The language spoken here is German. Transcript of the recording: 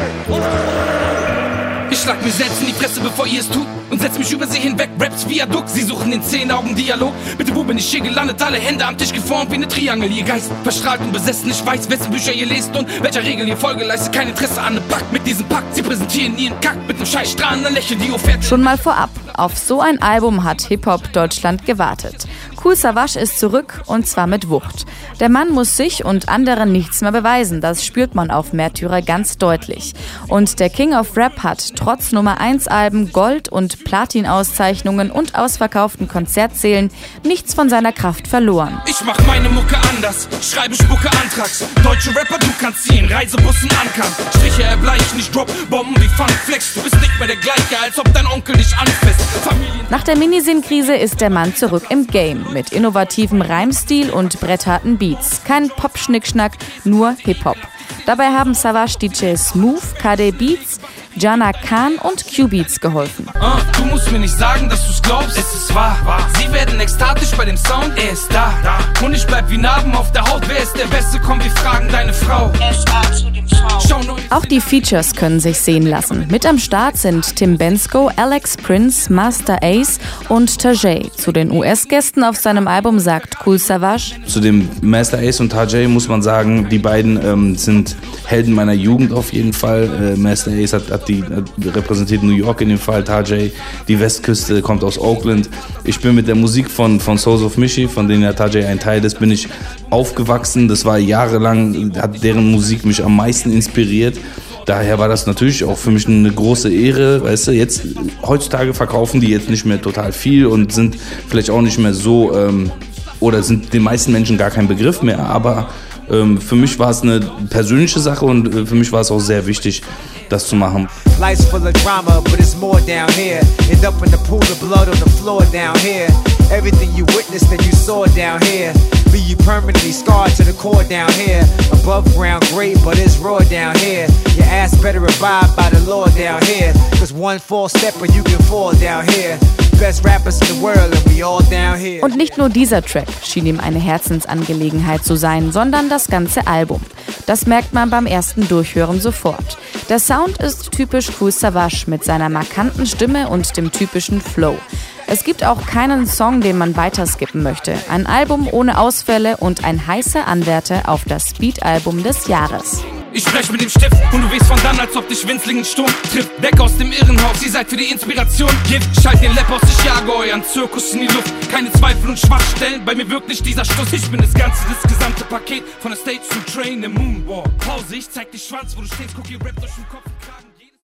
Ich schlag mir selbst in die Fresse, bevor ihr es tut, und setz mich über sie hinweg, Raps Viadukt. Sie suchen den 10-Augen-Dialog. Bitte, wo bin ich hier gelandet? Alle Hände am Tisch geformt wie eine Triangel. Ihr Geist verstrahlt und besessen. Ich weiß, wessen Bücher ihr lest und welcher Regel ihr Folge leistet. Kein Interesse an einem Pakt mit diesem Pakt. Sie präsentieren ihren Kack mit einem scheiß strahlenden Lächeln, die Offerte. Schon mal vorab, auf so ein Album hat Hip-Hop Deutschland gewartet. Kool Savas ist zurück, und zwar mit Wucht. Der Mann muss sich und anderen nichts mehr beweisen, das spürt man auf Märtyrer ganz deutlich. Und der King of Rap hat trotz Nummer-1-Alben, Gold- und Platin-Auszeichnungen und ausverkauften Konzertsälen nichts von seiner Kraft verloren. Ich mach meine Mucke anders, schreibe Spucke Antrags. Deutsche Rapper, du kannst ziehen, Reisebussen ankern. Striche erbleichen, ich drop Bomben wie Funflex. Du bist nicht mehr der gleiche, als ob dein Onkel dich anfasst. Nach der Minisin-Krise ist der Mann zurück im Game. Mit innovativem Reimstil und brettharten Beats. Kein Pop-Schnickschnack, nur Hip-Hop. Dabei haben Savas DJ Smooth, KD Beats, Jana Khan und Q-Beats geholfen. Du musst mir nicht sagen, dass du's glaubst, es ist wahr. Sie werden ekstatisch bei dem Sound, er ist da. Und ich bleib wie Narben auf der Haut, wer ist der Beste? Komm, wir fragen deine Frau. Auch die Features können sich sehen lassen. Mit am Start sind Tim Bensko, Alex Prince, Master Ace und Tajay. Zu den US-Gästen auf seinem Album sagt Kool Savas: Zu dem Master Ace und Tajay muss man sagen, die beiden sind Helden meiner Jugend auf jeden Fall. Master Ace repräsentiert New York in dem Fall, Tajay die Westküste, kommt aus Oakland. Ich bin mit der Musik von Souls of Michi, von denen ja Tajay ein Teil ist, bin ich aufgewachsen. Das war jahrelang, hat deren Musik mich am meisten inspiriert. Daher war das natürlich auch für mich eine große Ehre, weißt du, jetzt, heutzutage verkaufen die jetzt nicht mehr total viel und sind vielleicht auch nicht mehr so, oder sind den meisten Menschen gar kein Begriff mehr, aber für mich war es eine persönliche Sache und für mich war es auch sehr wichtig, das zu machen. Life's full of drama, but it's more down here. End up in the pool of blood on the floor down here. Everything you witnessed and you saw down here. Be you permanently scarred to the core down here. Above ground great, but it's raw down here. Your ass better abide by the law down here. Cause one false step and you can fall down here. Best rappers in the world and we all down here. Und nicht nur dieser Track schien ihm eine Herzensangelegenheit zu sein, sondern das ganze Album. Das merkt man beim ersten Durchhören sofort. Der Sound ist typisch Kool Savas mit seiner markanten Stimme und dem typischen Flow. Es gibt auch keinen Song, den man weiterskippen möchte. Ein Album ohne Ausfälle und ein heißer Anwärter auf das Beat-Album des Jahres. Ich sprech mit dem Stift und du wehst von dann, als ob dich Winzlingen Sturm trifft. Weg aus dem Irrenhaus, ihr seid für die Inspiration. Gift, schalt den Lab aus, ich jage euren Zirkus in die Luft. Keine Zweifel und Schwachstellen, bei mir wirkt nicht dieser Schluss. Ich bin das gesamte Paket, von der Stage zum Train, im Moonwalk. Pause, ich zeig dich Schwanz, wo du stehst, guck ihr Rap durch den Kopf.